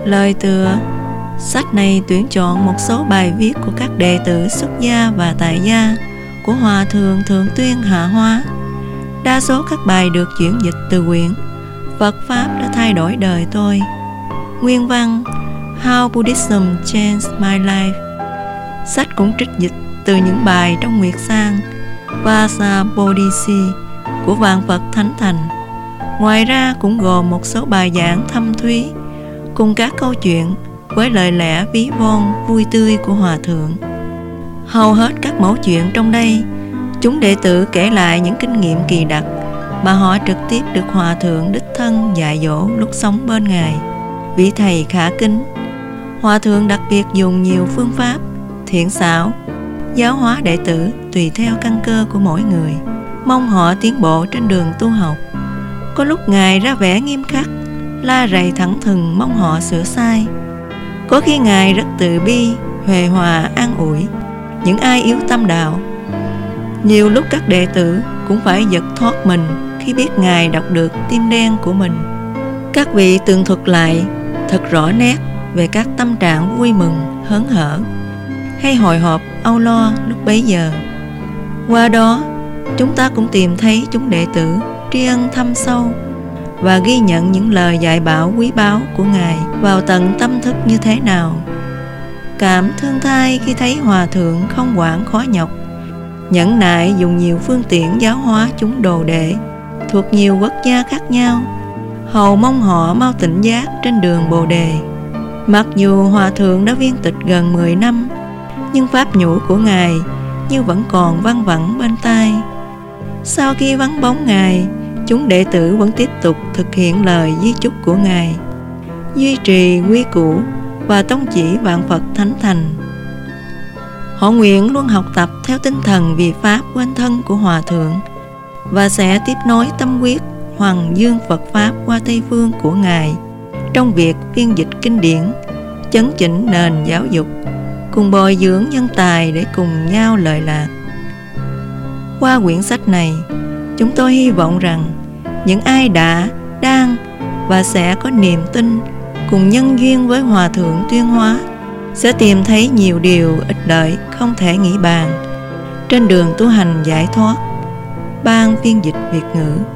Lời tựa: sách này tuyển chọn một số bài viết của các đệ tử xuất gia và tại gia của Hòa Thượng Thượng Tuyên Hạ Hóa. Đa số các bài được chuyển dịch từ quyển Phật Pháp đã thay đổi đời tôi. Nguyên văn: How Buddhism Changed My Life. Sách cũng trích dịch từ những bài trong Nguyệt Sang Vasabodhisi của Vạn Phật Thánh Thành. Ngoài ra cũng gồm một số bài giảng thâm thúy cùng các câu chuyện với lời lẽ ví von vui tươi của Hòa Thượng. Hầu hết các mẫu chuyện trong đây, chúng đệ tử kể lại những kinh nghiệm kỳ đặc mà họ trực tiếp được Hòa Thượng đích thân dạy dỗ lúc sống bên Ngài. Vị thầy khả kính, Hòa Thượng đặc biệt dùng nhiều phương pháp thiện xảo giáo hóa đệ tử tùy theo căn cơ của mỗi người, mong họ tiến bộ trên đường tu học. Có lúc Ngài ra vẻ nghiêm khắc, la rầy thẳng thừng mong họ sửa sai. Có khi Ngài rất từ bi, huề hòa an ủi những ai yếu tâm đạo. Nhiều lúc các đệ tử cũng phải giật thoát mình khi biết Ngài đọc được tim đen của mình. Các vị tường thuật lại thật rõ nét về các tâm trạng vui mừng, hớn hở hay hồi hộp, âu lo lúc bấy giờ. Qua đó, chúng ta cũng tìm thấy chúng đệ tử tri ân thâm sâu và ghi nhận những lời dạy bảo quý báu của Ngài vào tận tâm thức như thế nào. Cảm thương thai khi thấy Hòa Thượng không quản khó nhọc, nhẫn nại dùng nhiều phương tiện giáo hóa chúng đồ đệ thuộc nhiều quốc gia khác nhau, hầu mong họ mau tỉnh giác trên đường Bồ Đề. Mặc dù Hòa Thượng đã viên tịch gần 10 năm, nhưng pháp nhũ của Ngài như vẫn còn văng vẳng bên tai. Sau khi vắng bóng Ngài, chúng đệ tử vẫn tiếp tục thực hiện lời di chúc của Ngài, duy trì quy củ và tông chỉ Vạn Phật Thánh Thành. Họ nguyện luôn học tập theo tinh thần vì Pháp quên thân của Hòa Thượng và sẽ tiếp nối tâm huyết hoằng dương Phật Pháp qua Tây Phương của Ngài trong việc phiên dịch kinh điển, chấn chỉnh nền giáo dục, cùng bồi dưỡng nhân tài để cùng nhau lợi lạc. Qua quyển sách này, chúng tôi hy vọng rằng những ai đã, đang và sẽ có niềm tin cùng nhân duyên với Hòa Thượng Tuyên Hóa sẽ tìm thấy nhiều điều ích lợi không thể nghĩ bàn trên đường tu hành giải thoát. Ban phiên dịch Việt ngữ.